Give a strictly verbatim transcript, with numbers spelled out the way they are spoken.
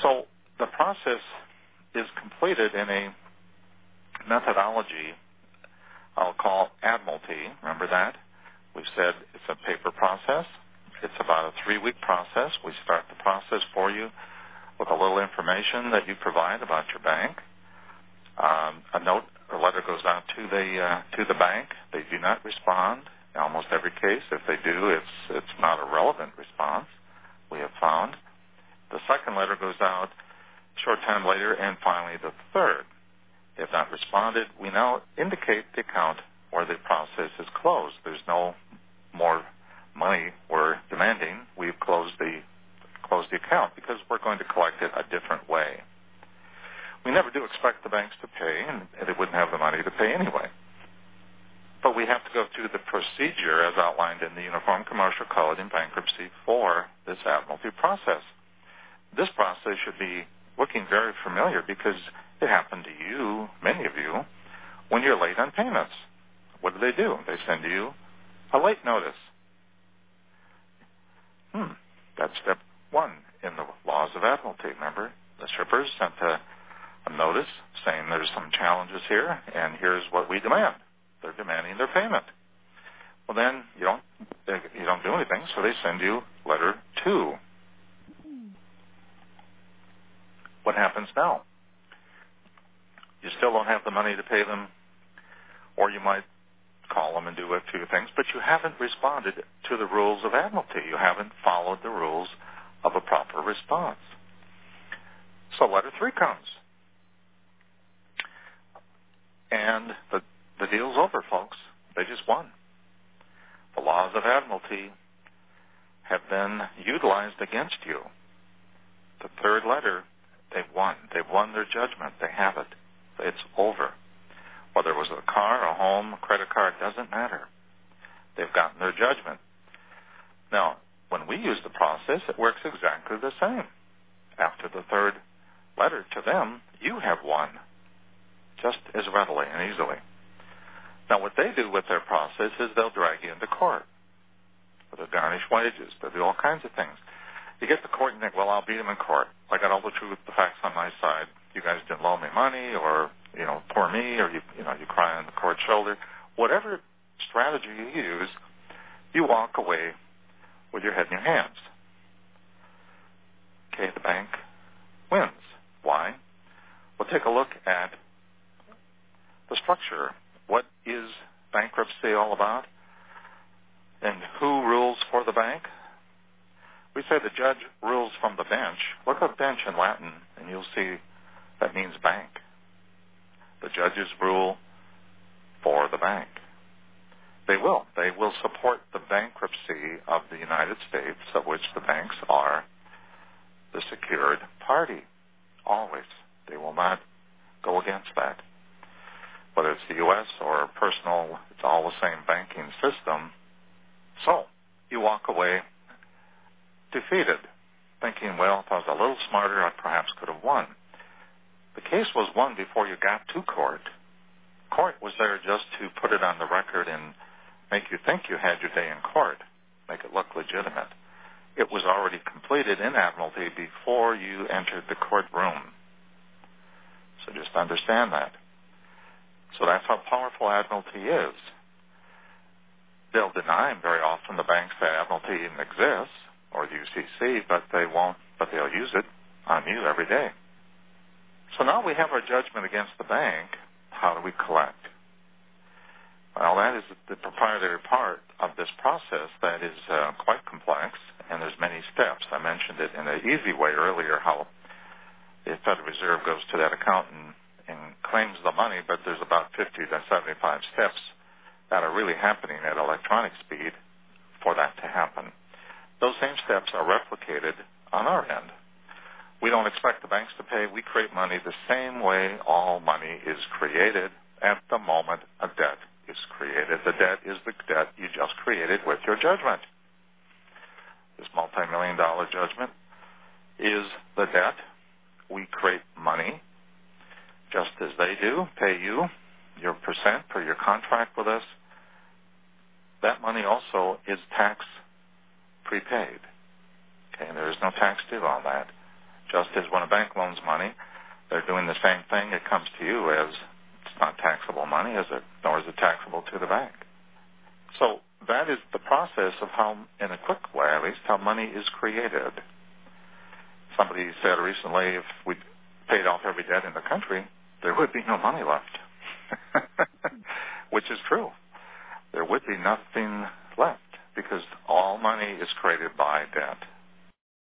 So the process is completed in a methodology I'll call Admiralty. Remember that? We've said it's a paper process. It's about a three-week process. We start the process for you with a little information that you provide about your bank. Um, a note or letter goes out to the uh, to the bank. They do not respond. In almost every case, if they do, it's it's not a relevant response, we have found. The second letter goes out a short time later, and finally the third. If not responded, we now indicate the account where the process is closed. There's no more money we're demanding. We've closed the closed the account because we're going to collect it a different way. We never do expect the banks to pay, and they wouldn't have the money to pay anyway. But we have to go through the procedure as outlined in the Uniform Commercial Code in bankruptcy for this Admiralty process. This process should be looking very familiar because it happened to you, many of you, when you're late on payments. What do they do? They send you a late notice. Hmm, that's step one in the laws of Admiralty. Remember, the shippers sent a, a notice saying there's some challenges here, and here's what we demand. They're demanding their payment. Well, then you don't you don't do anything, so they send you letter two. What happens now? You still don't have the money to pay them, or you might call them and do a few things, but you haven't responded to the rules of Admiralty. You haven't followed the rules of a proper response. So letter three comes. And the, the deal's over, folks. They just won. The laws of Admiralty have been utilized against you. The third letter, they've won. They've won their judgment. They have it. It's over. Whether it was a car, a home, a credit card, doesn't matter. They've gotten their judgment. Now, when we use the process, it works exactly the same. After the third letter to them, you have won, just as readily and easily. Now, what they do with their process is they'll drag you into court. They'll garnish wages. They'll do all kinds of things. You get to court and think, well, I'll beat them in court. I got all the truth, the facts on my side. You guys didn't loan me money, or, you know, poor me, or, you you know, you cry on the court shoulder. Whatever strategy you use, you walk away with your head in your hands. Okay, the bank wins. Why? We'll take a look at the structure. What is bankruptcy all about? And who rules for the bank? We say the judge rules from the bench. Look up bench in Latin, and you'll see that means bank. The judges rule for the bank. They will. They will support the bankruptcy of the United States, of which the banks are the secured party. Always. They will not go against that. Whether it's the U S or personal, it's all the same banking system. So, you walk away defeated, thinking, well, if I was a little smarter, I perhaps could have won. The case was won before you got to court. Court was there just to put it on the record and make you think you had your day in court, make it look legitimate. It was already completed in Admiralty before you entered the courtroom. So just understand that. So that's how powerful Admiralty is. They'll deny very often the banks that Admiralty even exists, or the U C C, but they won't, but they'll use it on you every day. So now we have our judgment against the bank. How do we collect? Well, that is the proprietary part of this process that is uh, quite complex, and there's many steps. I mentioned it in an easy way earlier, how the Federal Reserve goes to that account and, and claims the money, but there's about fifty to seventy-five steps that are really happening at electronic speed for that to happen. Those same steps are replicated on our end. We don't expect the banks to pay. We create money the same way all money is created at the moment a debt is created. The debt is the debt you just created with your judgment. This multi-million dollar judgment is the debt. We create money just as they do, pay you your percent per your contract with us. That money also is tax prepaid. Okay, and there is no tax due on that. just as when a bank loans money, they're doing the same thing. It comes to you as it's not taxable money, is it? Nor is it taxable to the bank. So that is the process of how, in a quick way at least, how money is created. Somebody said recently if we paid off every debt in the country, there would be no money left, which is true. There would be nothing left because all money is created by debt.